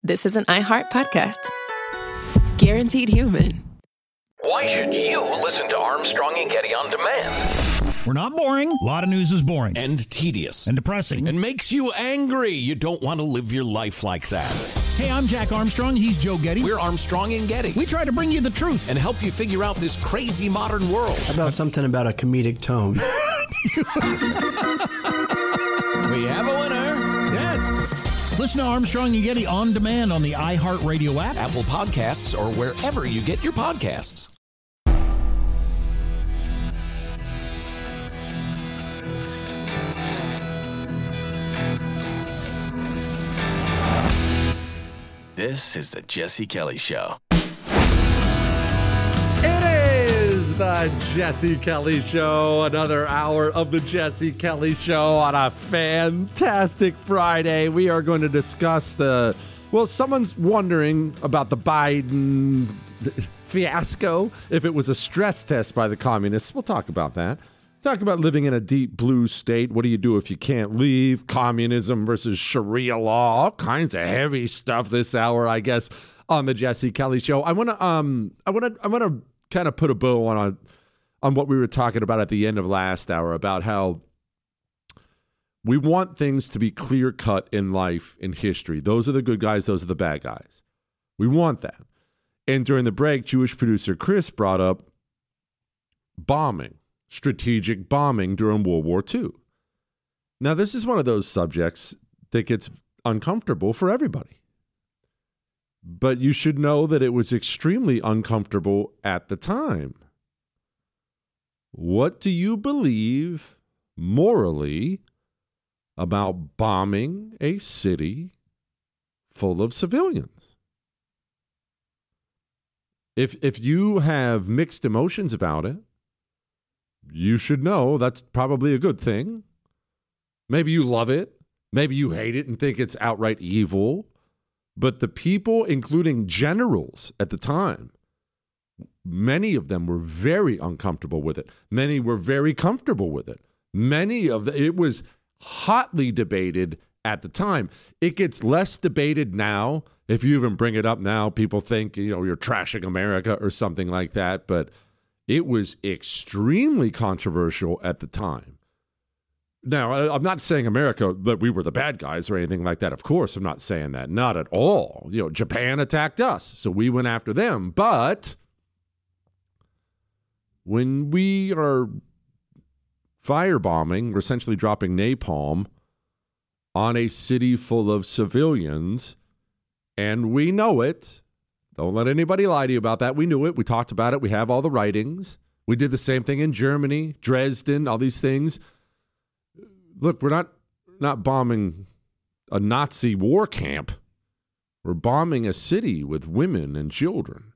this is an iHeart podcast. Guaranteed human. Why should you listen to Armstrong and Getty on demand? We're not boring. A lot of news is boring. And tedious. And depressing. And makes you angry. You don't want to live your life like that. Hey, I'm Jack Armstrong. He's Joe Getty. We're Armstrong and Getty. We try to bring you the truth. And help you figure out this crazy modern world. How about something about a comedic tone? We have a winner. Yes. Listen to Armstrong and Getty on demand on the iHeartRadio app, Apple Podcasts, or wherever you get your podcasts. This is the Jesse Kelly Show. It is the Jesse Kelly Show. Another hour of the Jesse Kelly Show on a fantastic Friday. We are going to discuss someone's wondering about the Biden fiasco. If it was a stress test by the communists, we'll talk about that. Talk about living in a deep blue state. What do you do if you can't leave? Communism versus Sharia law. All kinds of heavy stuff this hour, I guess, on the Jesse Kelly Show. I want to kind of put a bow on what we were talking about at the end of last hour about how we want things to be clear cut in life, in history. Those are the good guys. Those are the bad guys. We want that. And during the break, Jewish producer Chris brought up bombing. Strategic bombing during World War II. Now, this is one of those subjects that gets uncomfortable for everybody. But you should know that it was extremely uncomfortable at the time. What do you believe morally about bombing a city full of civilians? If you have mixed emotions about it, you should know that's probably a good thing. Maybe you love it. Maybe you hate it and think it's outright evil. But the people, including generals at the time, many of them were very uncomfortable with it. Many were very comfortable with it. It was hotly debated at the time. It gets less debated now. If you even bring it up now, people think, you're trashing America or something like that. But it was extremely controversial at the time. Now, I'm not saying America, that we were the bad guys or anything like that. Of course, I'm not saying that. Not at all. Japan attacked us, so we went after them. But when we are firebombing, we're essentially dropping napalm on a city full of civilians, and we know it. Don't let anybody lie to you about that. We knew it. We talked about it. We have all the writings. We did the same thing in Germany, Dresden, all these things. Look, we're not bombing a Nazi war camp. We're bombing a city with women and children.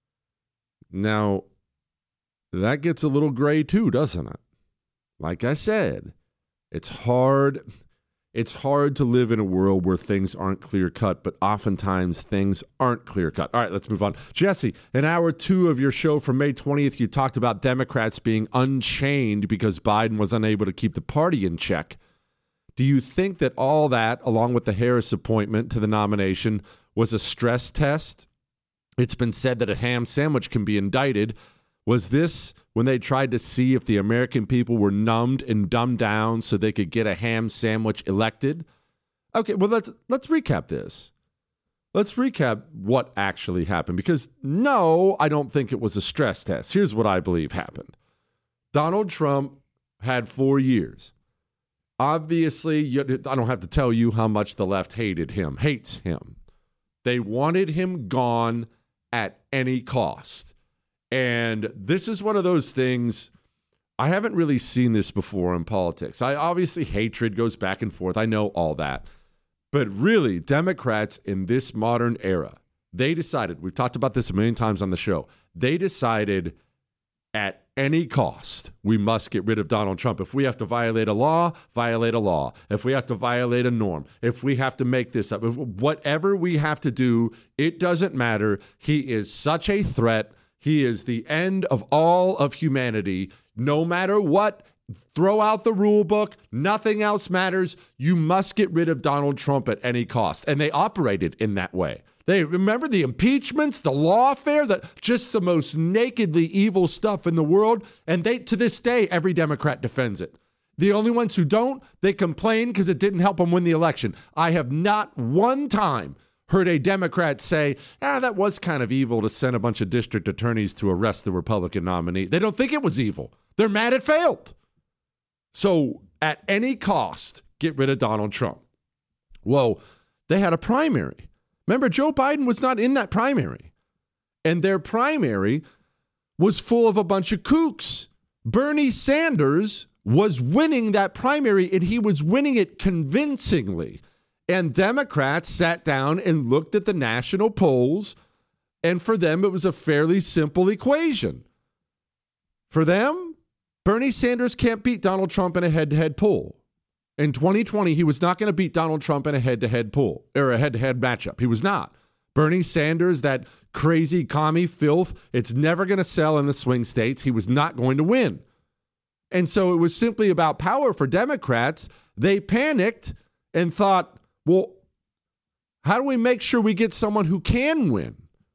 Now, that gets a little gray too, doesn't it? Like I said, it's hard to live in a world where things aren't clear-cut, but oftentimes things aren't clear-cut. All right, let's move on. Jesse, in hour 2 of your show from May 20th, you talked about Democrats being unchained because Biden was unable to keep the party in check. Do you think that all that, along with the Harris appointment to the nomination, was a stress test? It's been said that a ham sandwich can be indicted. Was this when they tried to see if the American people were numbed and dumbed down so they could get a ham sandwich elected? Okay, well, let's recap this. Let's recap what actually happened, because no, I don't think it was a stress test. Here's what I believe happened. Donald Trump had 4 years. Obviously, I don't have to tell you how much the left hates him. They wanted him gone at any cost. And this is one of those things, I haven't really seen this before in politics. Obviously, hatred goes back and forth. I know all that. But really, Democrats in this modern era, they decided, we've talked about this a million times on the show, they decided at any cost, we must get rid of Donald Trump. If we have to violate a law, violate a law. If we have to violate a norm, if we have to make this up, whatever we have to do, it doesn't matter. He is such a threat. He is the end of all of humanity. No matter what throw out the rule book. Nothing else matters. You must get rid of Donald Trump at any cost. And they operated in that way. They remember the impeachments, the lawfare, just the most nakedly evil stuff in the world. And to this day, every Democrat defends it. The only ones who don't, they complain because it didn't help them win the election. I have not one time heard a Democrat say, that was kind of evil to send a bunch of district attorneys to arrest the Republican nominee. They don't think it was evil. They're mad it failed. So at any cost, get rid of Donald Trump. Well, they had a primary. Remember, Joe Biden was not in that primary. And their primary was full of a bunch of kooks. Bernie Sanders was winning that primary, and he was winning it convincingly. And Democrats sat down and looked at the national polls, and for them, it was a fairly simple equation. For them, Bernie Sanders can't beat Donald Trump in a head-to-head poll. In 2020, he was not going to beat Donald Trump in a head-to-head poll or a head-to-head matchup. He was not. Bernie Sanders, that crazy commie filth, it's never going to sell in the swing states. He was not going to win. And so it was simply about power for Democrats. They panicked and thought, well, how do we make sure we get someone who can win?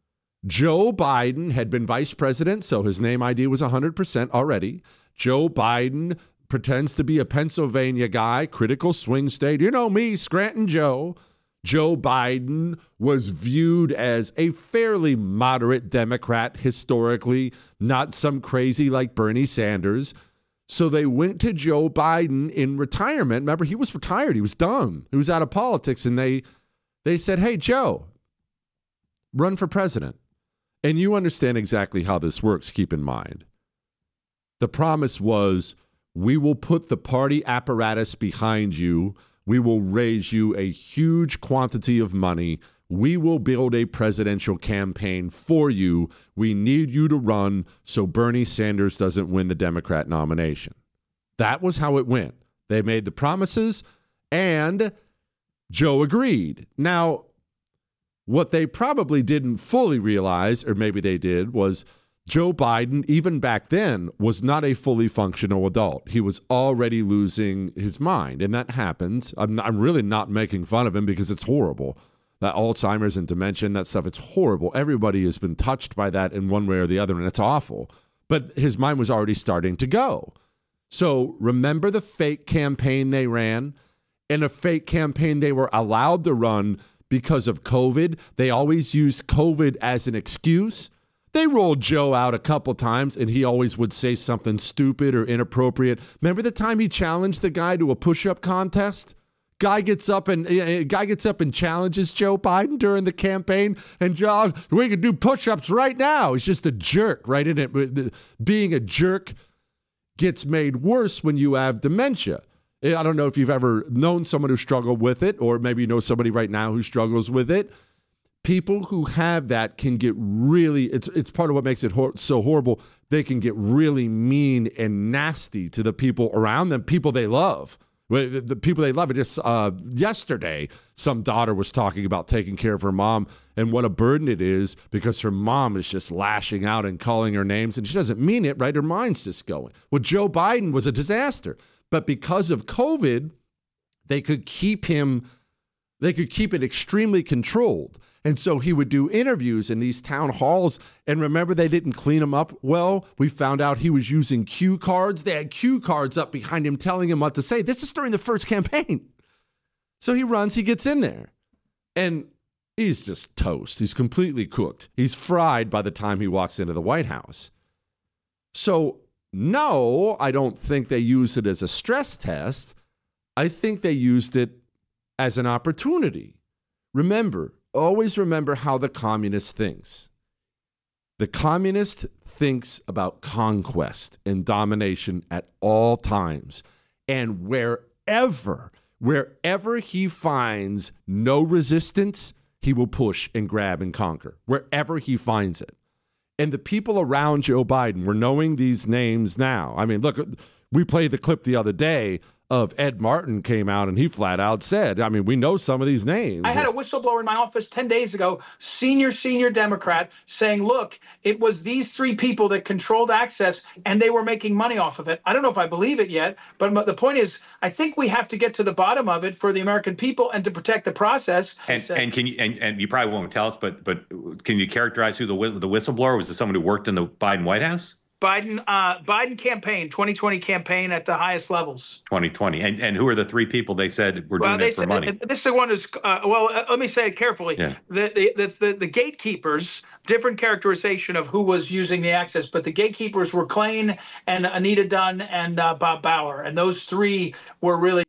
Joe Biden had been vice president, so his name ID was 100% already. Joe Biden pretends to be a Pennsylvania guy, critical swing state. You know me, Scranton Joe. Joe Biden was viewed as a fairly moderate Democrat historically, not some crazy like Bernie Sanders. So they went to Joe Biden in retirement. Remember, he was retired. He was done. He was out of politics. And they said, hey, Joe, run for president. And you understand exactly how this works, keep in mind. The promise was, we will put the party apparatus behind you. We will raise you a huge quantity of money. We will build a presidential campaign for you. We need you to run so Bernie Sanders doesn't win the Democrat nomination. That was how it went. They made the promises, and Joe agreed. Now, what they probably didn't fully realize, or maybe they did, was Joe Biden, even back then, was not a fully functional adult. He was already losing his mind, and that happens. I'm really not making fun of him because it's horrible. That Alzheimer's and dementia, that stuff, it's horrible. Everybody has been touched by that in one way or the other, and it's awful. But his mind was already starting to go. So remember the fake campaign they ran? And a fake campaign they were allowed to run because of COVID. They always used COVID as an excuse. They rolled Joe out a couple times, and he always would say something stupid or inappropriate. Remember the time he challenged the guy to a push-up contest? Guy gets up and challenges Joe Biden during the campaign, and Joe, we can do push-ups right now. He's just a jerk, right? And being a jerk gets made worse when you have dementia. I don't know if you've ever known someone who struggled with it, or maybe you know somebody right now who struggles with it. People who have that can get really, it's part of what makes it so horrible. They can get really mean and nasty to the people around them, people they love. The people they love. Just yesterday, some daughter was talking about taking care of her mom and what a burden it is because her mom is just lashing out and calling her names, and she doesn't mean it, right? Her mind's just going. Well, Joe Biden was a disaster. But because of COVID, they could keep it extremely controlled. And so he would do interviews in these town halls. And remember, they didn't clean him up well. We found out he was using cue cards. They had cue cards up behind him telling him what to say. This is during the first campaign. So he runs, he gets in there. And he's just toast. He's completely cooked. He's fried by the time he walks into the White House. So no, I don't think they used it as a stress test. I think they used it as an opportunity. Always remember how the communist thinks. The communist thinks about conquest and domination at all times. And wherever he finds no resistance, he will push and grab and conquer. Wherever he finds it. And the people around Joe Biden, we're knowing these names now. I mean, look, we played the clip the other day of Ed Martin came out and he flat out said, I mean, we know some of these names. I had a whistleblower in my office 10 days ago, senior Democrat, saying, look, it was these three people that controlled access and they were making money off of it. I don't know if I believe it yet, but the point is, I think we have to get to the bottom of it for the American people and to protect the process. And can you and you probably won't tell us, but can you characterize who the whistleblower was? It someone who worked in the Biden White House? Biden campaign, 2020 campaign at the highest levels. 2020. And who are the three people they said were doing it for money? This is the one who's, let me say it carefully. Yeah. The gatekeepers, different characterization of who was using the access, but the gatekeepers were Klain and Anita Dunn and Bob Bauer. And those three were really.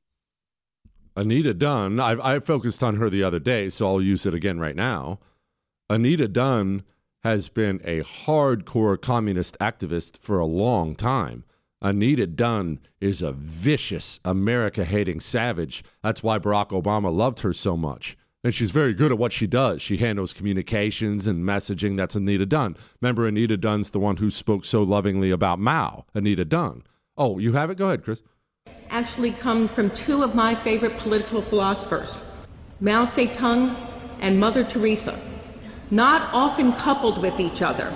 Anita Dunn, I focused on her the other day, so I'll use it again right now. Anita Dunn has been a hardcore communist activist for a long time. Anita Dunn is a vicious, America-hating savage. That's why Barack Obama loved her so much. And she's very good at what she does. She handles communications and messaging. That's Anita Dunn. Remember, Anita Dunn's the one who spoke so lovingly about Mao, Anita Dunn. Oh, you have it? Go ahead, Chris. Actually come from two of my favorite political philosophers, Mao Zedong and Mother Teresa. Not often coupled with each other.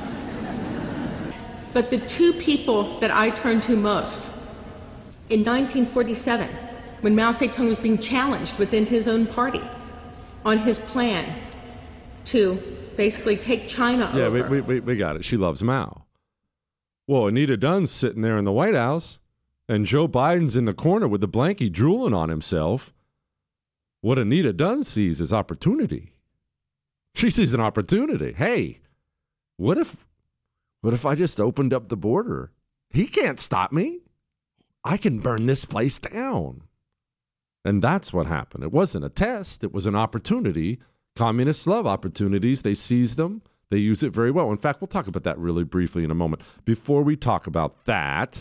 But the two people that I turn to most, in 1947, when Mao Zedong was being challenged within his own party on his plan to basically take China over. Yeah, we got it. She loves Mao. Well, Anita Dunn's sitting there in the White House, and Joe Biden's in the corner with the blankie drooling on himself. What Anita Dunn sees is opportunity. She sees an opportunity. Hey, what if I just opened up the border? He can't stop me. I can burn this place down. And that's what happened. It wasn't a test. It was an opportunity. Communists love opportunities. They seize them. They use it very well. In fact, we'll talk about that really briefly in a moment. Before we talk about that,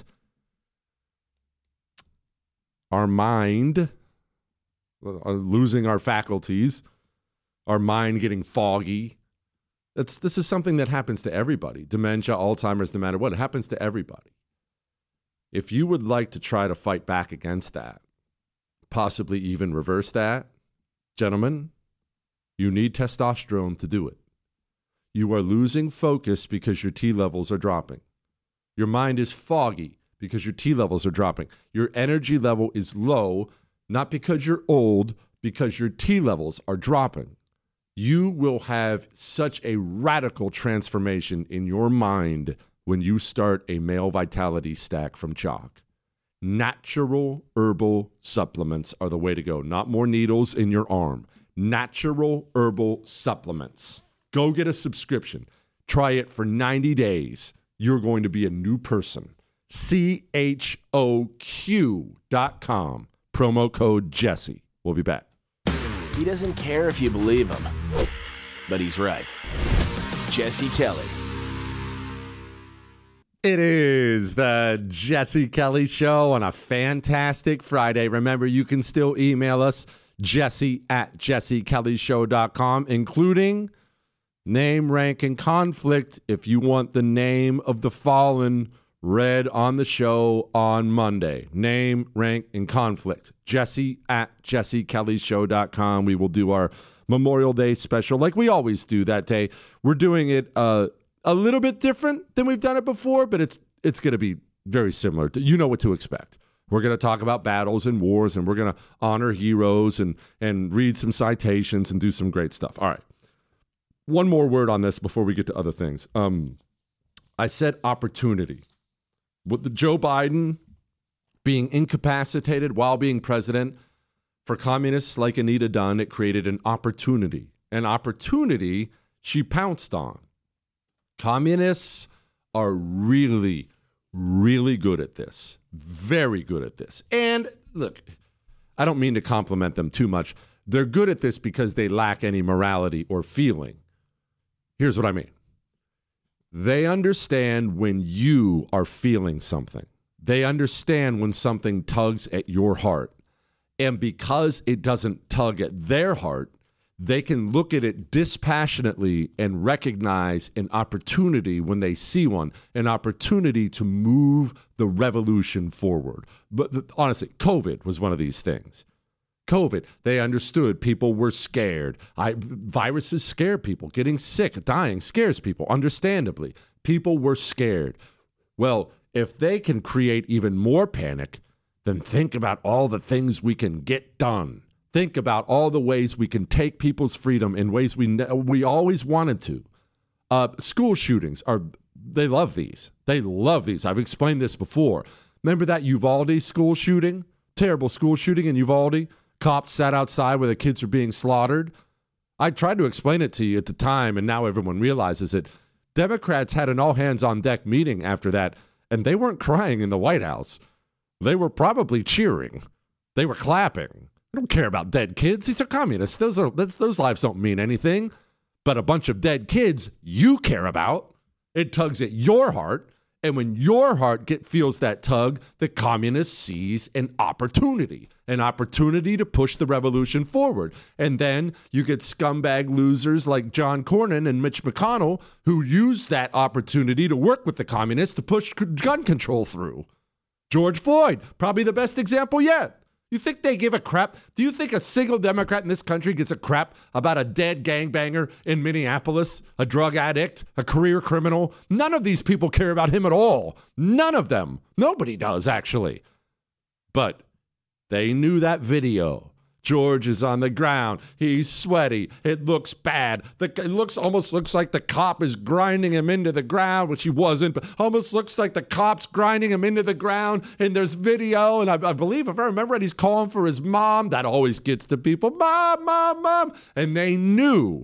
our mind, losing our faculties, our mind getting foggy. This is something that happens to everybody. Dementia, Alzheimer's, no matter what, it happens to everybody. If you would like to try to fight back against that, possibly even reverse that, gentlemen, you need testosterone to do it. You are losing focus because your T levels are dropping. Your mind is foggy because your T levels are dropping. Your energy level is low, not because you're old, because your T levels are dropping. You will have such a radical transformation in your mind when you start a male vitality stack from Chalk. Natural herbal supplements are the way to go. Not more needles in your arm. Natural herbal supplements. Go get a subscription. Try it for 90 days. You're going to be a new person. CHOQ.com. Promo code Jesse. We'll be back. He doesn't care if you believe him, but he's right. Jesse Kelly. It is the Jesse Kelly Show on a fantastic Friday. Remember, you can still email us, jesse@jessekellyshow.com, including name, rank, and conflict if you want the name of the fallen read on the show on Monday. Name, rank, and conflict. Jesse@jessekellyshow.com. We will do our Memorial Day special like we always do that day. We're doing it a little bit different than we've done it before, but it's going to be very similar. You know what to expect. We're going to talk about battles and wars, and we're going to honor heroes and read some citations and do some great stuff. All right. One more word on this before we get to other things. I said opportunity. With the Joe Biden being incapacitated while being president, for communists like Anita Dunn, it created an opportunity. An opportunity she pounced on. Communists are really, really good at this. Very good at this. And look, I don't mean to compliment them too much. They're good at this because they lack any morality or feeling. Here's what I mean. They understand when you are feeling something. They understand when something tugs at your heart. And because it doesn't tug at their heart, they can look at it dispassionately and recognize an opportunity when they see one, an opportunity to move the revolution forward. But honestly, COVID was one of these things. COVID, they understood people were scared. Viruses scare people. Getting sick, dying scares people, understandably. People were scared. Well, if they can create even more panic, then think about all the things we can get done. Think about all the ways we can take people's freedom in ways we always wanted to. School shootings they love these. They love these. I've explained this before. Remember that Uvalde school shooting? Terrible school shooting in Uvalde? Cops sat outside where the kids were being slaughtered. I tried to explain it to you at the time, and now everyone realizes it. Democrats had an all-hands-on-deck meeting after that, and they weren't crying in the White House. They were probably cheering. They were clapping. They don't care about dead kids. These are communists. Those lives don't mean anything. But a bunch of dead kids you care about. It tugs at your heart. And when your heart feels that tug, the communist sees an opportunity to push the revolution forward. And then you get scumbag losers like John Cornyn and Mitch McConnell who use that opportunity to work with the communists to push gun control through. George Floyd, probably the best example yet. You think they give a crap? Do you think a single Democrat in this country gives a crap about a dead gangbanger in Minneapolis, a drug addict, a career criminal? None of these people care about him at all. None of them. Nobody does, actually. But they knew that video. George is on the ground. He's sweaty. It looks bad. It almost looks like the cop is grinding him into the ground, which he wasn't, but almost looks like the cop's grinding him into the ground. And there's video, and I believe, if I remember right, he's calling for his mom. That always gets to people. Mom, mom, mom. And they knew,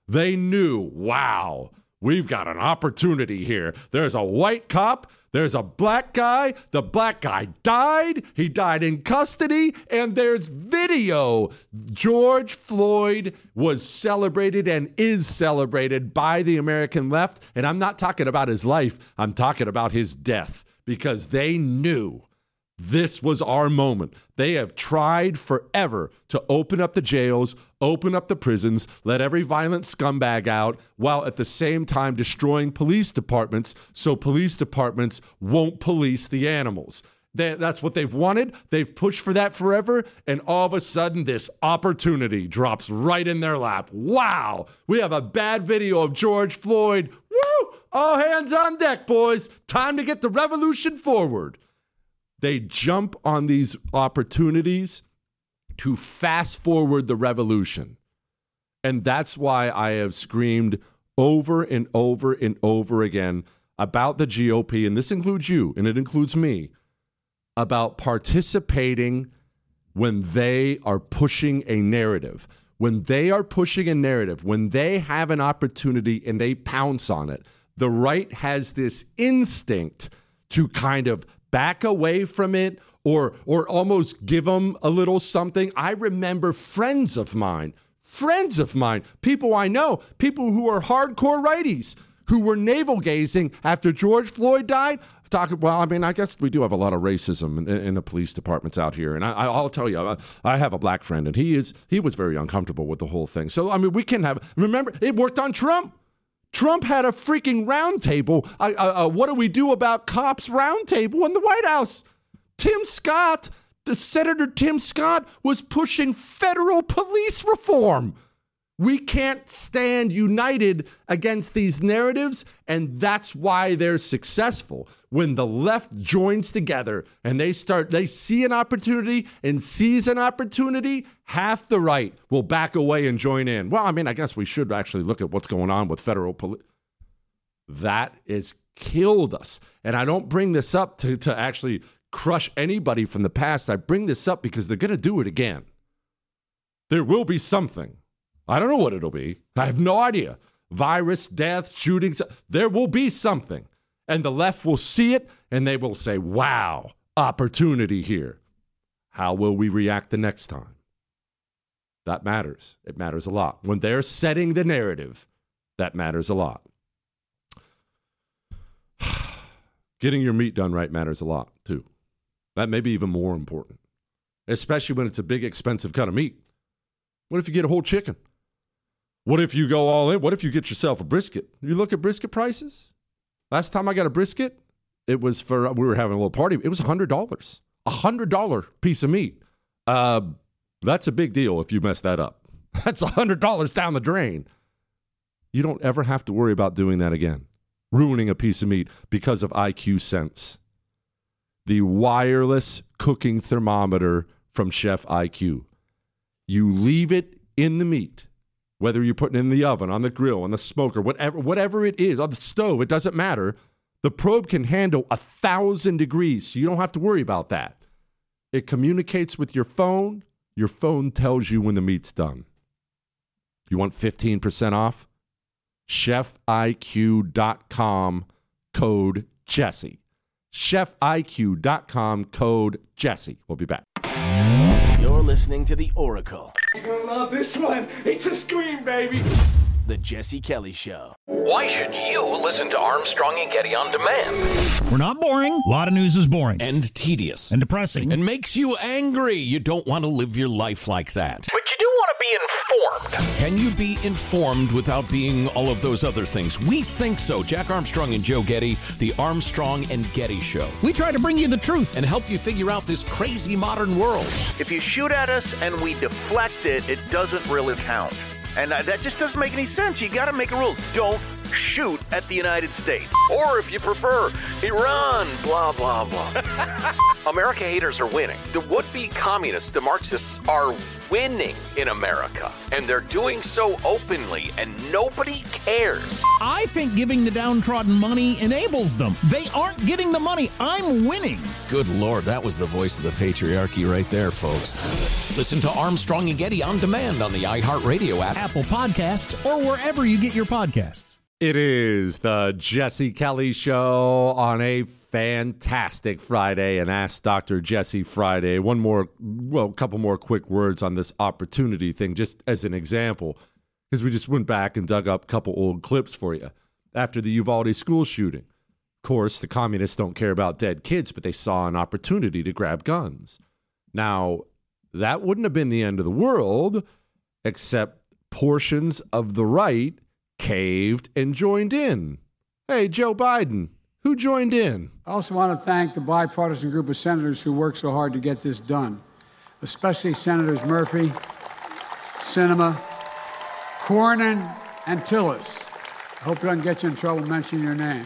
wow, we've got an opportunity here. There's a white cop. There's a black guy. The black guy died. He died in custody. And there's video. George Floyd was celebrated and is celebrated by the American left. And I'm not talking about his life. I'm talking about his death, because they knew this was our moment. They have tried forever to open up the jails, open up the prisons, let every violent scumbag out, while at the same time destroying police departments so police departments won't police the animals. That's what they've wanted. They've pushed for that forever, and all of a sudden this opportunity drops right in their lap. Wow! We have a bad video of George Floyd. Woo! All hands on deck, boys. Time to get the revolution forward. They jump on these opportunities to fast forward the revolution. And that's why I have screamed over and over and over again about the GOP, and this includes you, and it includes me, about participating when they are pushing a narrative. When they are pushing a narrative, when they have an opportunity and they pounce on it, the right has this instinct to kind of back away from it or almost give them a little something. I remember friends of mine, people I know, people who are hardcore righties, who were navel-gazing after George Floyd died. I guess we do have a lot of racism in the police departments out here. And I'll tell you, I have a black friend, and he was very uncomfortable with the whole thing. So, we can remember, it worked on Trump. Trump had a freaking roundtable. What do we do about cops roundtable in the White House? Senator Tim Scott was pushing federal police reform. We can't stand united against these narratives, and that's why they're successful. When the left joins together and they see an opportunity and seize an opportunity, half the right will back away and join in. Well, I guess we should actually look at what's going on with federal police. That has killed us. And I don't bring this up to actually crush anybody from the past. I bring this up because they're going to do it again. There will be something. I don't know what it'll be. I have no idea. Virus, death, shootings. There will be something. And the left will see it and they will say, wow, opportunity here. How will we react the next time? That matters. It matters a lot. When they're setting the narrative, that matters a lot. Getting your meat done right matters a lot, too. That may be even more important, especially when it's a big, expensive cut of meat. What if you get a whole chicken? What if you go all in? What if you get yourself a brisket? You look at brisket prices. Last time I got a brisket, it was we were having a little party. It was $100. $100 piece of meat. That's a big deal if you mess that up. That's $100 down the drain. You don't ever have to worry about doing that again. Ruining a piece of meat because of IQ Sense. The wireless cooking thermometer from Chef IQ. You leave it in the meat, whether you're putting it in the oven, on the grill, on the smoker, whatever it is, on the stove, it doesn't matter. The probe can handle 1,000 degrees, so you don't have to worry about that. It communicates with your phone. Your phone tells you when the meat's done. You want 15% off? ChefIQ.com, code Jesse. ChefIQ.com, code Jesse. We'll be back. You're listening to The Oracle. You're gonna love this one. It's a scream, baby. The Jesse Kelly Show. Why should you listen to Armstrong and Getty on demand? We're not boring. A lot of news is boring. And tedious. And depressing. And makes you angry. You don't want to live your life like that. But you do want to be informed. Can you be informed without being all of those other things? We think so. Jack Armstrong and Joe Getty, the Armstrong and Getty Show. We try to bring you the truth and help you figure out this crazy modern world. If you shoot at us and we deflect it, it doesn't really count. And that just doesn't make any sense. You got to make a rule. Don't shoot at the United States. Or if you prefer, Iran, blah, blah, blah. America haters are winning. The would-be communists, the Marxists, are winning in America. And they're doing so openly, and nobody cares. I think giving the downtrodden money enables them. They aren't getting the money. I'm winning. Good Lord, that was the voice of the patriarchy right there, folks. Listen to Armstrong and Getty on demand on the iHeartRadio app, Apple Podcasts, or wherever you get your podcasts. It is the Jesse Kelly Show on a fantastic Friday, and Ask Dr. Jesse Friday. A couple more quick words on this opportunity thing, just as an example, because we just went back and dug up a couple old clips for you. After the Uvalde school shooting, of course, the communists don't care about dead kids, but they saw an opportunity to grab guns. Now, that wouldn't have been the end of the world, except portions of the right caved and joined in. Hey, Joe Biden, who joined in? I also want to thank the bipartisan group of senators who worked so hard to get this done, especially Senators Murphy, Sinema, Cornyn, and Tillis. I hope it doesn't get you in trouble mentioning your name.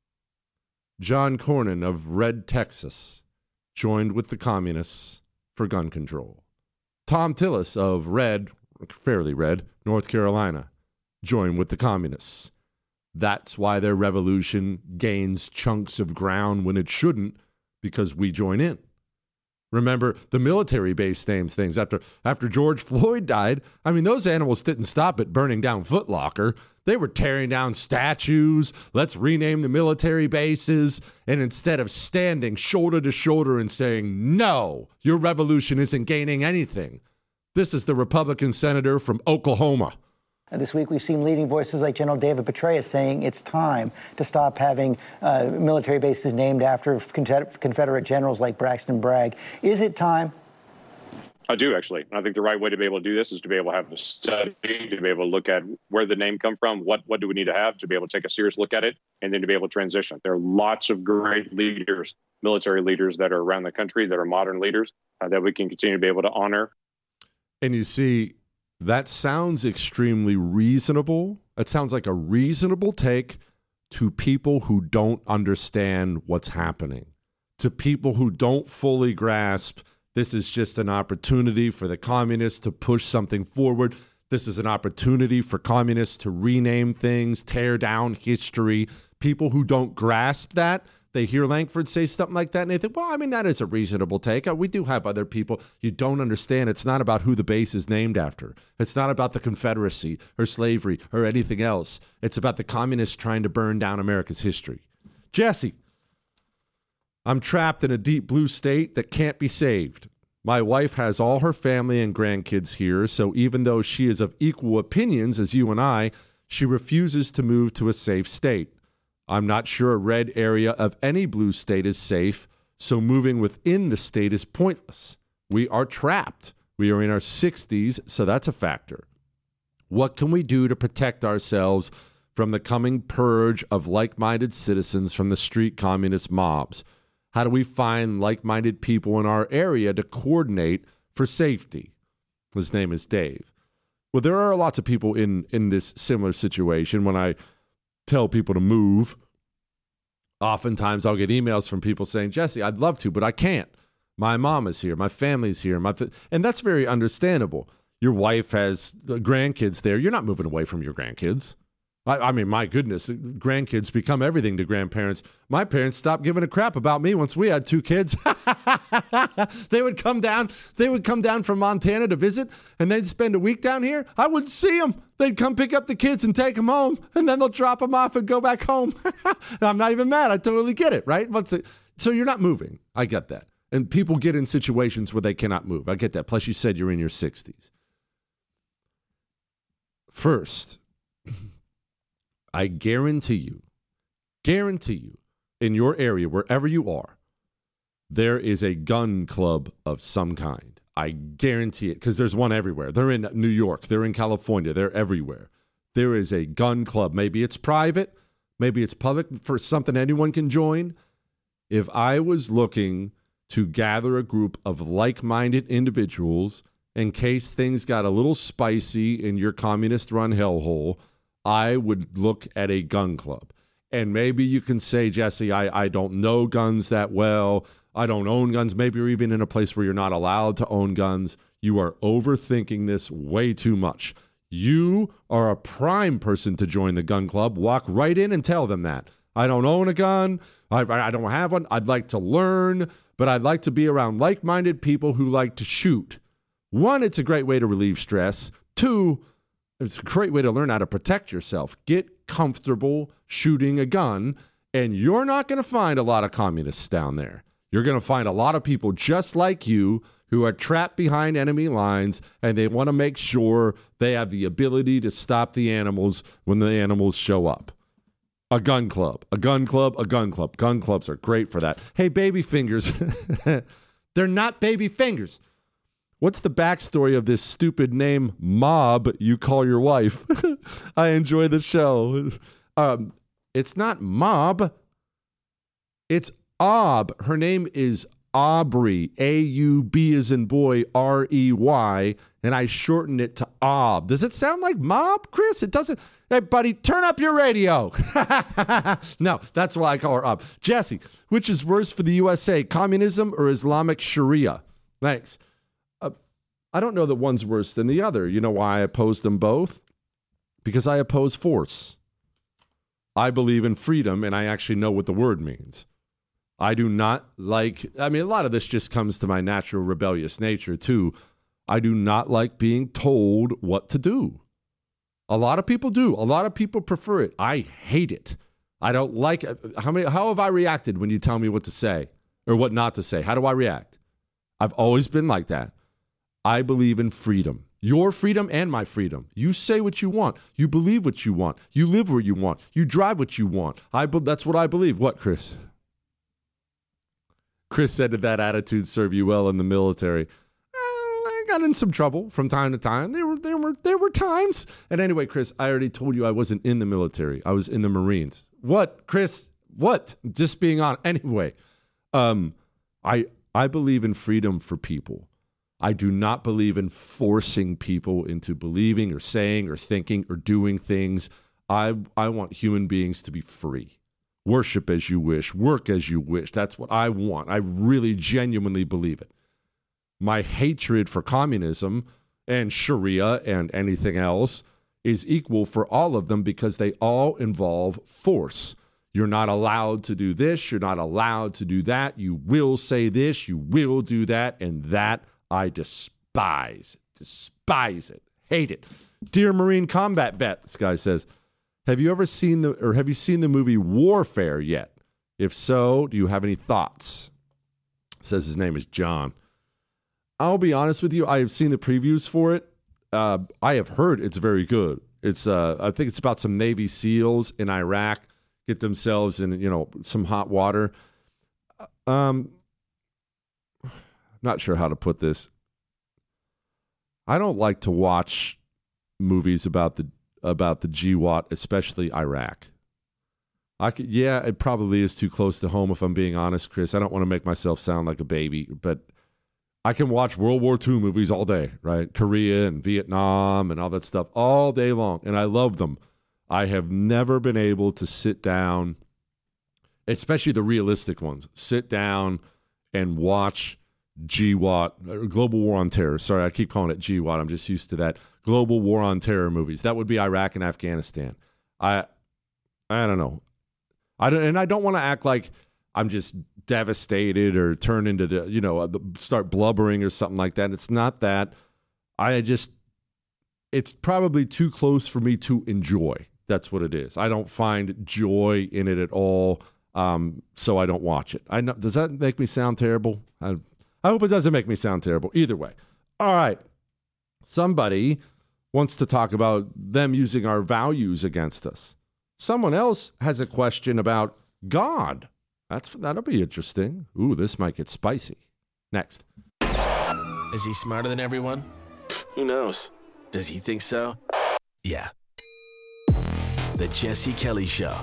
John Cornyn of Red, Texas, joined with the communists for gun control. Tom Tillis of fairly red, North Carolina, join with the communists. That's why their revolution gains chunks of ground when it shouldn't, because we join in. Remember, the military base names things. After George Floyd died, I mean, those animals didn't stop at burning down Foot Locker. They were tearing down statues. Let's rename the military bases. And instead of standing shoulder to shoulder and saying, no, your revolution isn't gaining anything. This is the Republican senator from Oklahoma. This week, we've seen leading voices like General David Petraeus saying it's time to stop having military bases named after Confederate generals like Braxton Bragg. Is it time? I do, actually. I think the right way to be able to do this is to be able to have a study, to be able to look at where the name come from, what do we need to have to be able to take a serious look at it, and then to be able to transition. There are lots of great leaders, military leaders that are around the country that are modern leaders that we can continue to be able to honor. And you see, that sounds extremely reasonable. It sounds like a reasonable take to people who don't understand what's happening, to people who don't fully grasp this is just an opportunity for the communists to push something forward. This is an opportunity for communists to rename things, tear down history. People who don't grasp that, they hear Langford say something like that, and they think, well, I mean, that is a reasonable take. We do have other people. You don't understand. It's not about who the base is named after. It's not about the Confederacy or slavery or anything else. It's about the communists trying to burn down America's history. Jesse, I'm trapped in a deep blue state that can't be saved. My wife has all her family and grandkids here, so even though she is of equal opinions as you and I, she refuses to move to a safe state. I'm not sure a red area of any blue state is safe, so moving within the state is pointless. We are trapped. We are in our 60s, so that's a factor. What can we do to protect ourselves from the coming purge of like-minded citizens from the street communist mobs? How do we find like-minded people in our area to coordinate for safety? His name is Dave. Well, there are lots of people in this similar situation. When I tell people to move, oftentimes I'll get emails from people saying, Jesse, I'd love to, but I can't. My mom is here. My family's here. And that's very understandable. Your wife has grandkids there. You're not moving away from your grandkids. I mean, my goodness, grandkids become everything to grandparents. My parents stopped giving a crap about me once we had 2 kids. They would come down from Montana to visit, and they'd spend a week down here. I wouldn't see them. They'd come pick up the kids and take them home, and then they'll drop them off and go back home. I'm not even mad. I totally get it, right? So you're not moving. I get that. And people get in situations where they cannot move. I get that. Plus, you said you're in your 60s. First, I guarantee you, in your area, wherever you are, there is a gun club of some kind. I guarantee it, because there's one everywhere. They're in New York. They're in California. They're everywhere. There is a gun club. Maybe it's private. Maybe it's public, for something anyone can join. If I was looking to gather a group of like-minded individuals in case things got a little spicy in your communist-run hellhole, I would look at a gun club. And maybe you can say, Jesse, I don't know guns that well. I don't own guns. Maybe you're even in a place where you're not allowed to own guns. You are overthinking this way too much. You are a prime person to join the gun club. Walk right in and tell them that. I don't own a gun. I don't have one. I'd like to learn, but I'd like to be around like-minded people who like to shoot. 1, it's a great way to relieve stress. 2, it's a great way to learn how to protect yourself. Get comfortable shooting a gun, and you're not going to find a lot of communists down there. You're going to find a lot of people just like you who are trapped behind enemy lines, and they want to make sure they have the ability to stop the animals when the animals show up. A gun club, a gun club, a gun club. Gun clubs are great for that. Hey, baby fingers. They're not baby fingers. What's the backstory of this stupid name, Mob, you call your wife? I enjoy the show. It's not Mob. It's Ob. Her name is Aubrey, A-U-B as in boy, R-E-Y, and I shortened it to Ob. Does it sound like Mob, Chris? It doesn't. Hey, buddy, turn up your radio. No, that's why I call her Ob. Jesse, which is worse for the USA, communism or Islamic Sharia? Thanks. I don't know that one's worse than the other. You know why I oppose them both? Because I oppose force. I believe in freedom, and I actually know what the word means. I do not like, a lot of this just comes to my natural rebellious nature, too. I do not like being told what to do. A lot of people do. A lot of people prefer it. I hate it. I don't like it. How have I reacted when you tell me what to say or what not to say? How do I react? I've always been like that. I believe in freedom. Your freedom and my freedom. You say what you want. You believe what you want. You live where you want. You drive what you want. That's what I believe. What, Chris? Chris said, did that attitude serve you well in the military? I got in some trouble from time to time. There were times. And anyway, Chris, I already told you I wasn't in the military. I was in the Marines. What, Chris? What? Just being honest. Anyway, I believe in freedom for people. I do not believe in forcing people into believing or saying or thinking or doing things. I want human beings to be free. Worship as you wish. Work as you wish. That's what I want. I really genuinely believe it. My hatred for communism and Sharia and anything else is equal for all of them because they all involve force. You're not allowed to do this. You're not allowed to do that. You will say this. You will do that. And that I despise it, hate it. Dear Marine combat vet, this guy says, have you seen the movie Warfare yet? If so, do you have any thoughts? Says his name is John. I'll be honest with you, I have seen the previews for it. I have heard it's very good. It's I think it's about some Navy SEALs in Iraq get themselves in some hot water. Not sure how to put this. I don't like to watch movies about the GWOT, especially Iraq. It probably is too close to home if I'm being honest, Chris. I don't want to make myself sound like a baby, but I can watch World War II movies all day, right? Korea and Vietnam and all that stuff all day long, and I love them. I have never been able to sit down, especially the realistic ones, sit down and watch GWOT, Global War on Terror. Sorry, I keep calling it GWOT. I'm just used to that. Global War on Terror movies. That would be Iraq and Afghanistan. I don't know. I don't want to act like I'm just devastated or turn into start blubbering or something like that. It's not that. It's probably too close for me to enjoy. That's what it is. I don't find joy in it at all, so I don't watch it. Does that make me sound terrible? I hope it doesn't make me sound terrible. Either way. All right. Somebody wants to talk about them using our values against us. Someone else has a question about God. That'll be interesting. Ooh, this might get spicy. Next. Is he smarter than everyone? Who knows? Does he think so? Yeah. The Jesse Kelly Show.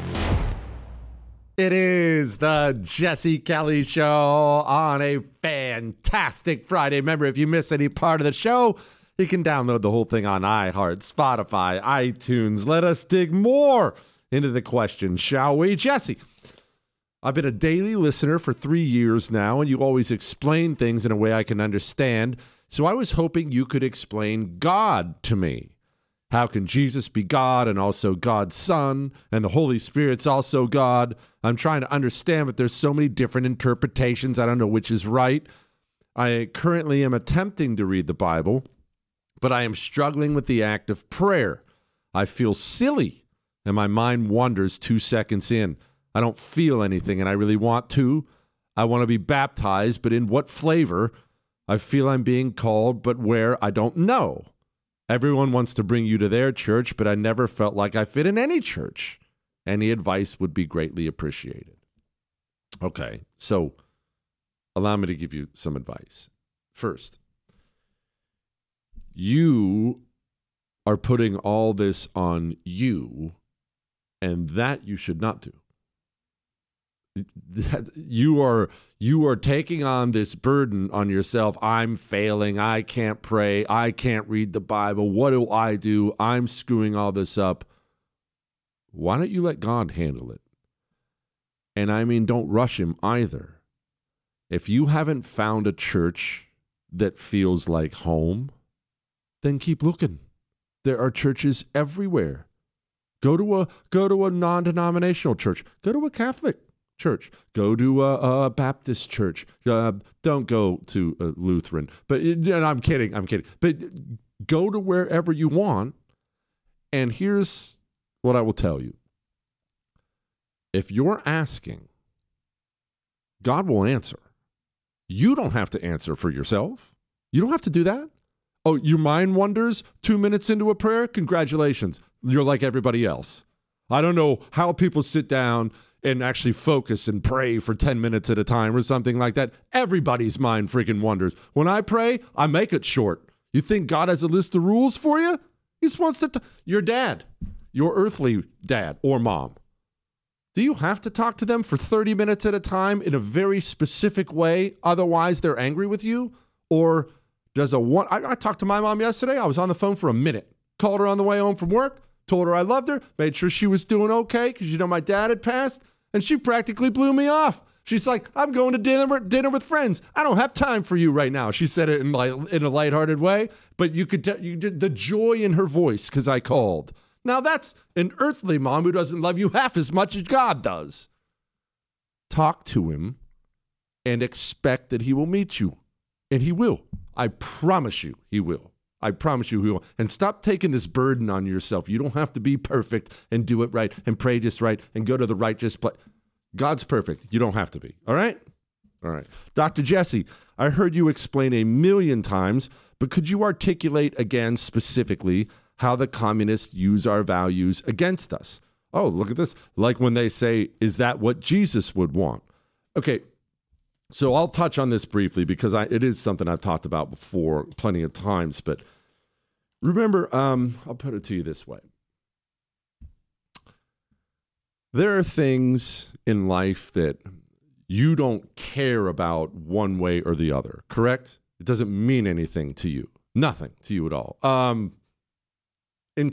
It is the Jesse Kelly Show on a fantastic Friday. Remember, if you miss any part of the show, you can download the whole thing on iHeart, Spotify, iTunes. Let us dig more into the question, shall we? Jesse, I've been a daily listener for 3 years now, and you always explain things in a way I can understand. So I was hoping you could explain God to me. How can Jesus be God and also God's Son, and the Holy Spirit's also God? I'm trying to understand, but there's so many different interpretations. I don't know which is right. I currently am attempting to read the Bible, but I am struggling with the act of prayer. I feel silly, and my mind wanders 2 seconds in. I don't feel anything, and I really want to. I want to be baptized, but in what flavor? I feel I'm being called, but where? I don't know. Everyone wants to bring you to their church, but I never felt like I fit in any church. Any advice would be greatly appreciated. Okay, so allow me to give you some advice. First, you are putting all this on you, and that you should not do. You are taking on this burden on yourself. I'm failing. I can't pray. I can't read the Bible. What do I do? I'm screwing all this up. Why don't you let God handle it? And I mean, don't rush him either. If you haven't found a church that feels like home, then keep looking. There are churches everywhere. Go to a non-denominational church. Go to a Catholic church. Go to a Baptist church. Don't go to a Lutheran. But I'm kidding. But go to wherever you want. And here's what I will tell you. If you're asking, God will answer. You don't have to answer for yourself. You don't have to do that. Oh, your mind wanders 2 minutes into a prayer? Congratulations. You're like everybody else. I don't know how people sit down and actually focus and pray for 10 minutes at a time or something like that. Everybody's mind freaking wanders. When I pray, I make it short. You think God has a list of rules for you? He just wants to your dad, your earthly dad or mom. Do you have to talk to them for 30 minutes at a time in a very specific way? Otherwise, they're angry with you? Or does I talked to my mom yesterday. I was on the phone for a minute. Called her on the way home from work. Told her I loved her. Made sure she was doing okay because, my dad had passed. And she practically blew me off. She's like, I'm going to dinner with friends. I don't have time for you right now. She said it in a lighthearted way. But you could the joy in her voice because I called. Now that's an earthly mom who doesn't love you half as much as God does. Talk to him and expect that he will meet you. And he will. I promise you he will. I promise you he will. And stop taking this burden on yourself. You don't have to be perfect and do it right and pray just right and go to the righteous place. God's perfect. You don't have to be. All right? All right. Dr. Jesse, I heard you explain 1,000,000 times, but could you articulate again specifically how the communists use our values against us? Oh, look at this. Like when they say, is that what Jesus would want? Okay. So I'll touch on this briefly because it is something I've talked about before plenty of times, but Remember, I'll put it to you this way. There are things in life that you don't care about one way or the other, correct? It doesn't mean anything to you. Nothing to you at all. In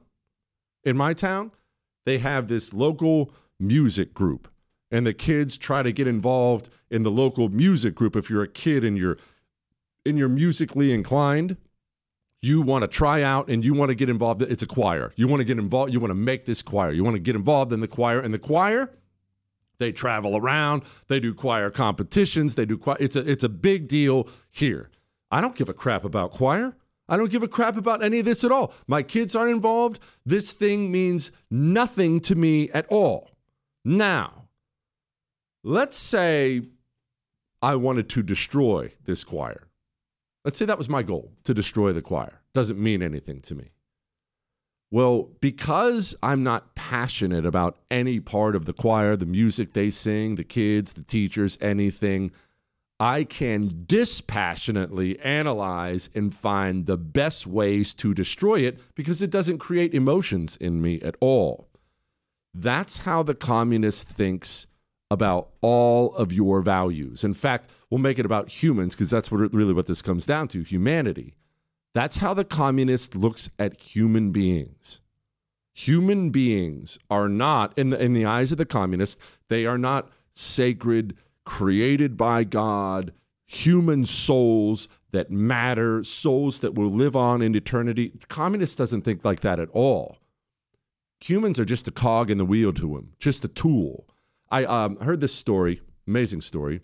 my town, they have this local music group, and the kids try to get involved in the local music group. If you're a kid and you're musically inclined, you want to try out and you want to get involved. It's a choir. You want to get involved. You want to make this choir. You want to get involved in the choir. And the choir, they travel around. They do choir competitions. They do choir. It's a big deal here. I don't give a crap about choir. I don't give a crap about any of this at all. My kids aren't involved. This thing means nothing to me at all. Now, let's say I wanted to destroy this choir. Let's say that was my goal, to destroy the choir. Doesn't mean anything to me. Well, because I'm not passionate about any part of the choir, the music they sing, the kids, the teachers, anything, I can dispassionately analyze and find the best ways to destroy it because it doesn't create emotions in me at all. That's how the communist thinks about all of your values. In fact, we'll make it about humans because that's really what this comes down to, humanity. That's how the communist looks at human beings. Human beings are not, in the eyes of the communist, they are not sacred, created by God, human souls that matter, souls that will live on in eternity. The communist doesn't think like that at all. Humans are just a cog in the wheel to him, just a tool. I heard this story, amazing story.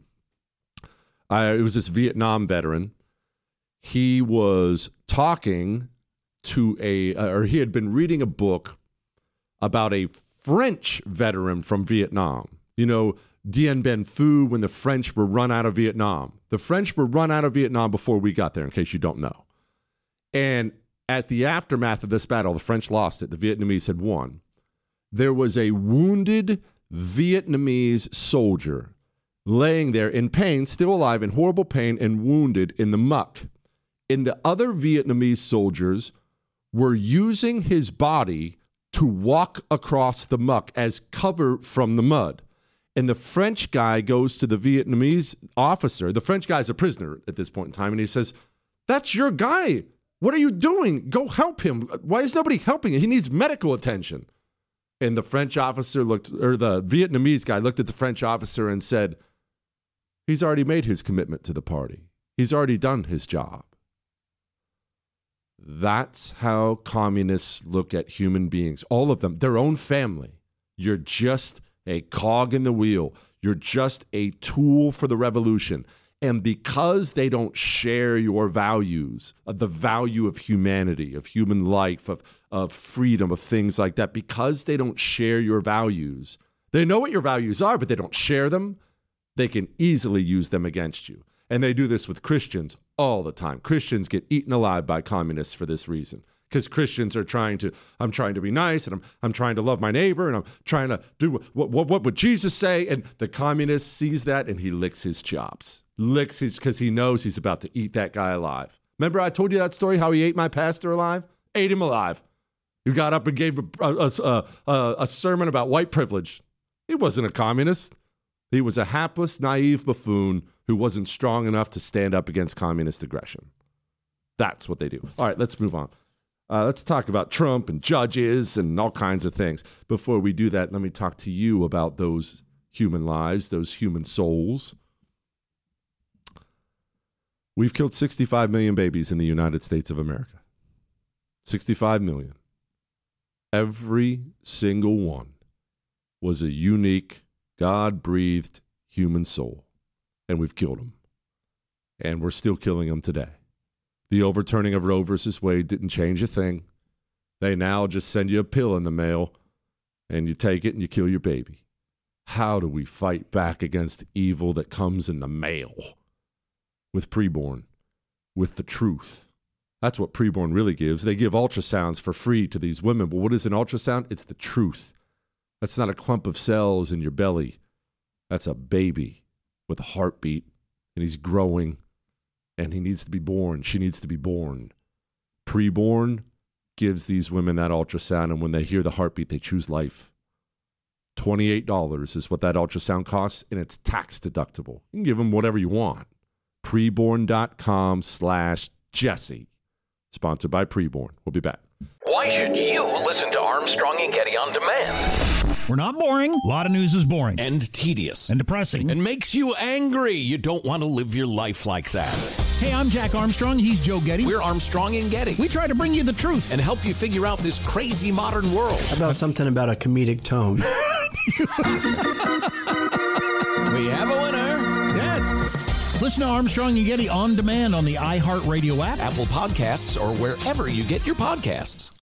It was this Vietnam veteran. He was talking to he had been reading a book about a French veteran from Vietnam. You know, Dien Bien Phu, when the French were run out of Vietnam. The French were run out of Vietnam before we got there, in case you don't know. And at the aftermath of this battle, the French lost it. The Vietnamese had won. There was a wounded Vietnamese soldier laying there in pain, still alive, in horrible pain, and wounded in the muck. And the other Vietnamese soldiers were using his body to walk across the muck as cover from the mud. And the French guy goes to the Vietnamese officer. The French guy's a prisoner at this point in time, and he says, "That's your guy. What are you doing? Go help him. Why is nobody helping him? He needs medical attention." And the French officer the Vietnamese guy looked at the French officer and said, "He's already made his commitment to the party. He's already done his job." That's how communists look at human beings. All of them, their own family. You're just a cog in the wheel. You're just a tool for the revolution. And because they don't share your values, of the value of humanity, of human life, of freedom, of things like that, because they don't share your values, they know what your values are, but they don't share them, they can easily use them against you. And they do this with Christians all the time. Christians get eaten alive by communists for this reason. Because Christians are I'm trying to be nice, and I'm trying to love my neighbor, and I'm trying to do what would Jesus say? And the communist sees that, and he licks his chops. Because he knows he's about to eat that guy alive. Remember I told you that story, how he ate my pastor alive? Ate him alive. He got up and gave a sermon about white privilege. He wasn't a communist. He was a hapless, naive buffoon who wasn't strong enough to stand up against communist aggression. That's what they do. All right, let's move on. Let's talk about Trump and judges and all kinds of things. Before we do that, let me talk to you about those human lives, those human souls. We've killed 65 million babies in the United States of America. 65 million. Every single one was a unique, God-breathed human soul. And we've killed them. And we're still killing them today. The overturning of Roe versus Wade didn't change a thing. They now just send you a pill in the mail, and you take it and you kill your baby. How do we fight back against evil that comes in the mail? With preborn, with the truth. That's what preborn really gives. They give ultrasounds for free to these women. But what is an ultrasound? It's the truth. That's not a clump of cells in your belly. That's a baby with a heartbeat, and he's growing. And he needs to be born. She needs to be born. Preborn gives these women that ultrasound, and when they hear the heartbeat, they choose life. $28 is what that ultrasound costs, and it's tax deductible. You can give them whatever you want. Preborn.com/Jesse. Sponsored by Preborn. We'll be back. Why should you listen to Armstrong and Getty on demand? We're not boring. A lot of news is boring. And tedious. And depressing. And makes you angry. You don't want to live your life like that. Hey, I'm Jack Armstrong. He's Joe Getty. We're Armstrong and Getty. We try to bring you the truth. And help you figure out this crazy modern world. How about something about a comedic tone? We have a winner. Yes. Listen to Armstrong and Getty on demand on the iHeartRadio app, Apple Podcasts, or wherever you get your podcasts.